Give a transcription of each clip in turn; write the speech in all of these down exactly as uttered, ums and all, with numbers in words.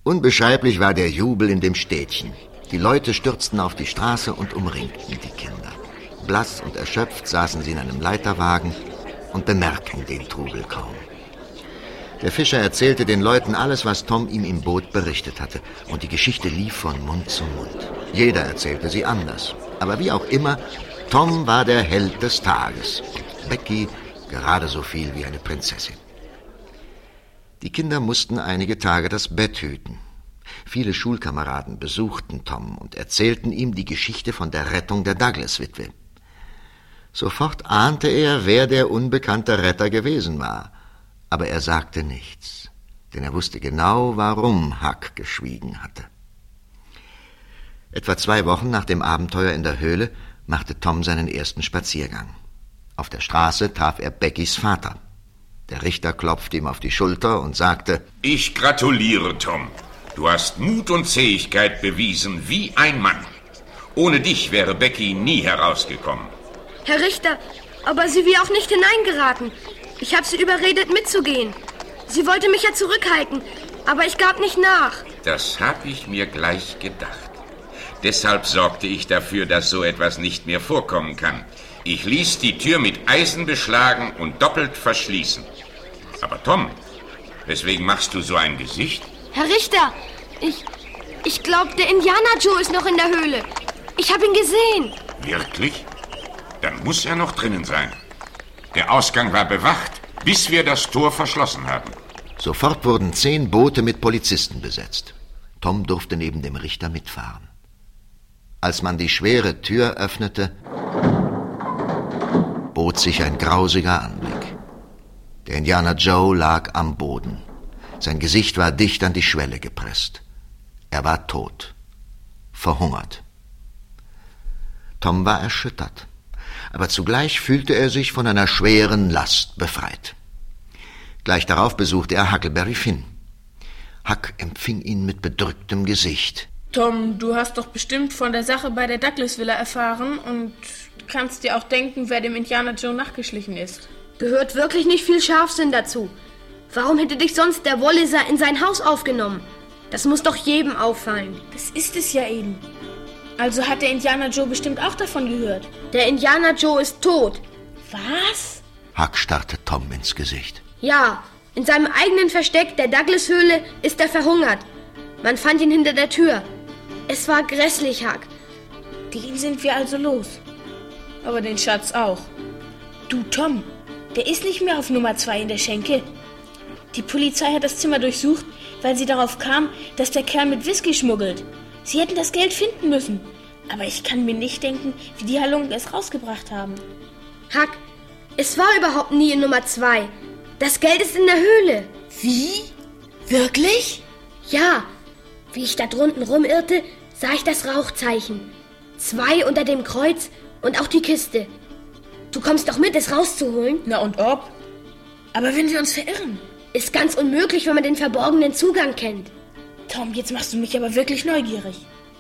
Unbeschreiblich war der Jubel in dem Städtchen. Die Leute stürzten auf die Straße und umringten die Kinder. Blass und erschöpft saßen sie in einem Leiterwagen und bemerkten den Trubel kaum. Der Fischer erzählte den Leuten alles, was Tom ihm im Boot berichtet hatte. Und die Geschichte lief von Mund zu Mund. Jeder erzählte sie anders. Aber wie auch immer, Tom war der Held des Tages. Und Becky gerade so viel wie eine Prinzessin. Die Kinder mussten einige Tage das Bett hüten. Viele Schulkameraden besuchten Tom und erzählten ihm die Geschichte von der Rettung der Douglas-Witwe. Sofort ahnte er, wer der unbekannte Retter gewesen war. Aber er sagte nichts, denn er wusste genau, warum Huck geschwiegen hatte. Etwa zwei Wochen nach dem Abenteuer in der Höhle machte Tom seinen ersten Spaziergang. Auf der Straße traf er Beckys Vater. Der Richter klopfte ihm auf die Schulter und sagte: Ich gratuliere, Tom. Du hast Mut und Zähigkeit bewiesen wie ein Mann. Ohne dich wäre Becky nie herausgekommen. Herr Richter, aber sie will auch nicht hineingeraten. Ich habe sie überredet, mitzugehen. Sie wollte mich ja zurückhalten, aber ich gab nicht nach. Das habe ich mir gleich gedacht. Deshalb sorgte ich dafür, dass so etwas nicht mehr vorkommen kann. Ich ließ die Tür mit Eisen beschlagen und doppelt verschließen. Aber Tom, weswegen machst du so ein Gesicht? Herr Richter, ich... Ich glaube, der Indianer Joe ist noch in der Höhle. Ich habe ihn gesehen. Wirklich? Dann muss er noch drinnen sein. Der Ausgang war bewacht, bis wir das Tor verschlossen haben. Sofort wurden zehn Boote mit Polizisten besetzt. Tom durfte neben dem Richter mitfahren. Als man die schwere Tür öffnete, bot sich ein grausiger Anblick. Der Indianer Joe lag am Boden. Sein Gesicht war dicht an die Schwelle gepresst. Er war tot, verhungert. Tom war erschüttert, aber zugleich fühlte er sich von einer schweren Last befreit. Gleich darauf besuchte er Huckleberry Finn. Huck empfing ihn mit bedrücktem Gesicht. Tom, du hast doch bestimmt von der Sache bei der Douglas-Villa erfahren und kannst dir auch denken, wer dem Indianer Joe nachgeschlichen ist. Gehört wirklich nicht viel Scharfsinn dazu. Warum hätte dich sonst der Walliser in sein Haus aufgenommen? Das muss doch jedem auffallen. Das ist es ja eben. Also hat der Indianer Joe bestimmt auch davon gehört. Der Indianer Joe ist tot. Was? Huck starrte Tom ins Gesicht. Ja, in seinem eigenen Versteck, der Douglas-Höhle, ist er verhungert. Man fand ihn hinter der Tür. Es war grässlich, Huck. Den sind wir also los. Aber den Schatz auch. Du, Tom, der ist nicht mehr auf Nummer zwei in der Schenke. Die Polizei hat das Zimmer durchsucht, weil sie darauf kam, dass der Kerl mit Whisky schmuggelt. Sie hätten das Geld finden müssen. Aber ich kann mir nicht denken, wie die Halunken es rausgebracht haben. Huck, es war überhaupt nie in Nummer zwei. Das Geld ist in der Höhle. Wie? Wirklich? Ja. Wie ich da drunten rumirrte, sah ich das Rauchzeichen. Zwei unter dem Kreuz und auch die Kiste. Du kommst doch mit, es rauszuholen? Na und ob? Aber wenn wir uns verirren? Ist ganz unmöglich, wenn man den verborgenen Zugang kennt. Tom, jetzt machst du mich aber wirklich neugierig.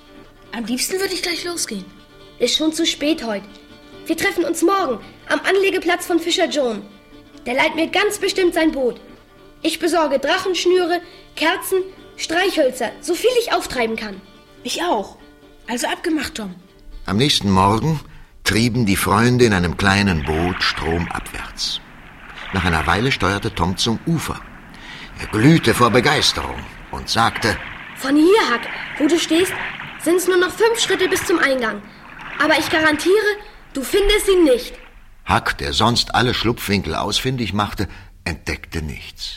Am liebsten würde ich gleich losgehen. Ist schon zu spät heute. Wir treffen uns morgen am Anlegeplatz von Fischer John. Der leiht mir ganz bestimmt sein Boot. Ich besorge Drachenschnüre, Kerzen, Streichhölzer, so viel ich auftreiben kann. Ich auch. Also abgemacht, Tom. Am nächsten Morgen trieben die Freunde in einem kleinen Boot stromabwärts. Nach einer Weile steuerte Tom zum Ufer. Er glühte vor Begeisterung und sagte: Von hier, Huck, wo du stehst, sind es nur noch fünf Schritte bis zum Eingang. Aber ich garantiere, du findest ihn nicht. Huck, der sonst alle Schlupfwinkel ausfindig machte, entdeckte nichts.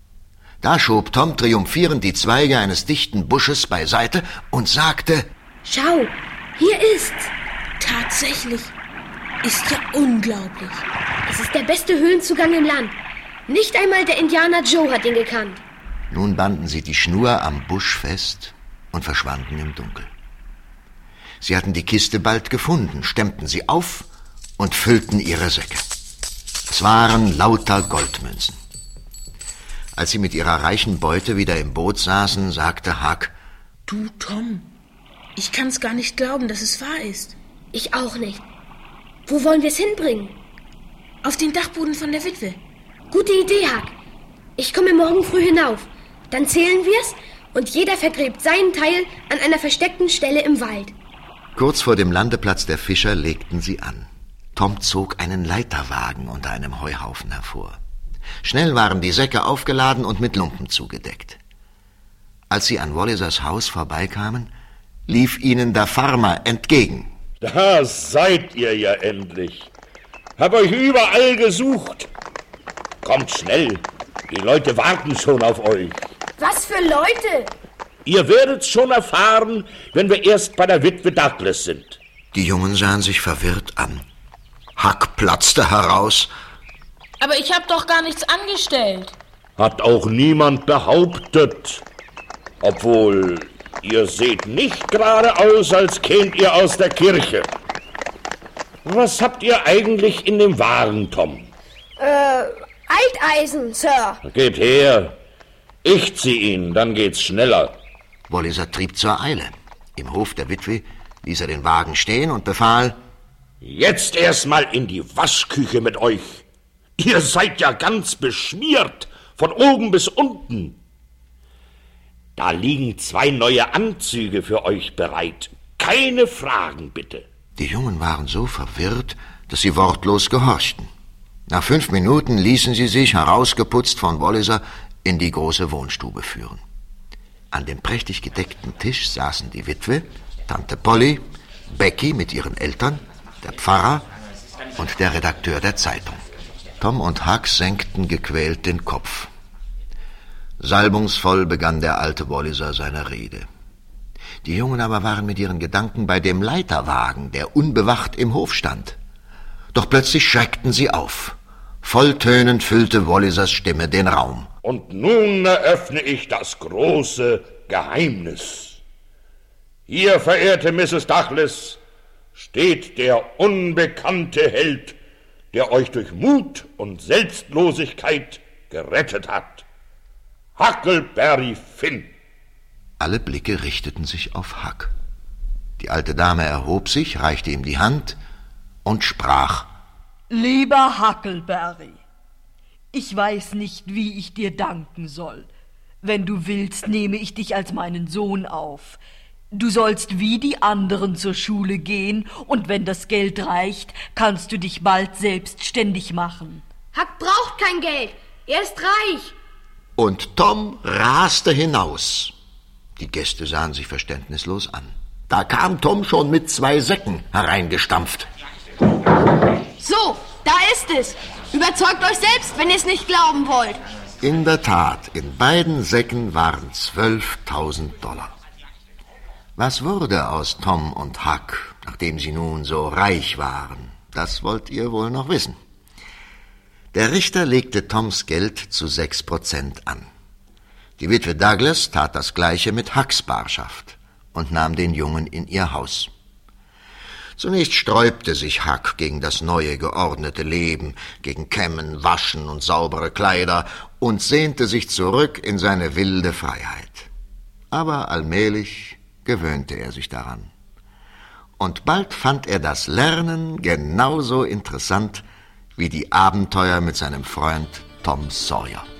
Da schob Tom triumphierend die Zweige eines dichten Busches beiseite und sagte: Schau, hier ist's. Tatsächlich. Ist ja unglaublich. Es ist der beste Höhlenzugang im Land. Nicht einmal der Indianer Joe hat ihn gekannt. Nun banden sie die Schnur am Busch fest und verschwanden im Dunkel. Sie hatten die Kiste bald gefunden, stemmten sie auf und füllten ihre Säcke. Es waren lauter Goldmünzen. Als sie mit ihrer reichen Beute wieder im Boot saßen, sagte Huck: Du, Tom, ich kann's gar nicht glauben, dass es wahr ist. Ich auch nicht. Wo wollen wir es hinbringen? Auf den Dachboden von der Witwe. Gute Idee, Huck. Ich komme morgen früh hinauf. Dann zählen wir's und jeder vergräbt seinen Teil an einer versteckten Stelle im Wald. Kurz vor dem Landeplatz der Fischer legten sie an. Tom zog einen Leiterwagen unter einem Heuhaufen hervor. Schnell waren die Säcke aufgeladen und mit Lumpen zugedeckt. Als sie an Wallisers Haus vorbeikamen, lief ihnen der Farmer entgegen. Da seid ihr ja endlich. Hab euch überall gesucht. Kommt schnell, die Leute warten schon auf euch. Was für Leute? Ihr werdet's schon erfahren, wenn wir erst bei der Witwe Douglas sind. Die Jungen sahen sich verwirrt an. Huck platzte heraus. Aber ich hab doch gar nichts angestellt. Hat auch niemand behauptet. Obwohl, ihr seht nicht gerade aus, als kämt ihr aus der Kirche. Was habt ihr eigentlich in dem Wagen, Tom? Äh, Alteisen, Sir. Gebt her. Ich zieh ihn, dann geht's schneller. Walliser trieb zur Eile. Im Hof der Witwe ließ er den Wagen stehen und befahl: Jetzt erstmal in die Waschküche mit euch. Ihr seid ja ganz beschmiert, von oben bis unten. Da liegen zwei neue Anzüge für euch bereit. Keine Fragen, bitte. Die Jungen waren so verwirrt, dass sie wortlos gehorchten. Nach fünf Minuten ließen sie sich, herausgeputzt von Walliser, in die große Wohnstube führen. An dem prächtig gedeckten Tisch saßen die Witwe, Tante Polly, Becky mit ihren Eltern, der Pfarrer und der Redakteur der Zeitung. Tom und Huck senkten gequält den Kopf. Salbungsvoll begann der alte Walliser seine Rede. Die Jungen aber waren mit ihren Gedanken bei dem Leiterwagen, der unbewacht im Hof stand. Doch plötzlich schreckten sie auf. Volltönend füllte Wallisers Stimme den Raum. Und nun eröffne ich das große Geheimnis. Hier, verehrte Misses Douglas, steht der unbekannte Held, der euch durch Mut und Selbstlosigkeit gerettet hat. Huckleberry Finn. Alle Blicke richteten sich auf Huck. Die alte Dame erhob sich, reichte ihm die Hand und sprach: Lieber Huckleberry, ich weiß nicht, wie ich dir danken soll. Wenn du willst, nehme ich dich als meinen Sohn auf. Du sollst wie die anderen zur Schule gehen, und wenn das Geld reicht, kannst du dich bald selbstständig machen. Huck braucht kein Geld, er ist reich. Und Tom raste hinaus. Die Gäste sahen sich verständnislos an. Da kam Tom schon mit zwei Säcken hereingestampft. So, da ist es. Überzeugt euch selbst, wenn ihr es nicht glauben wollt. In der Tat, in beiden Säcken waren zwölftausend Dollar. Was wurde aus Tom und Huck, nachdem sie nun so reich waren? Das wollt ihr wohl noch wissen. Der Richter legte Toms Geld zu sechs Prozent an. Die Witwe Douglas tat das Gleiche mit Hucks Barschaft und nahm den Jungen in ihr Haus. Zunächst sträubte sich Huck gegen das neue, geordnete Leben, gegen Kämmen, Waschen und saubere Kleider und sehnte sich zurück in seine wilde Freiheit. Aber allmählich gewöhnte er sich daran. Und bald fand er das Lernen genauso interessant wie die Abenteuer mit seinem Freund Tom Sawyer.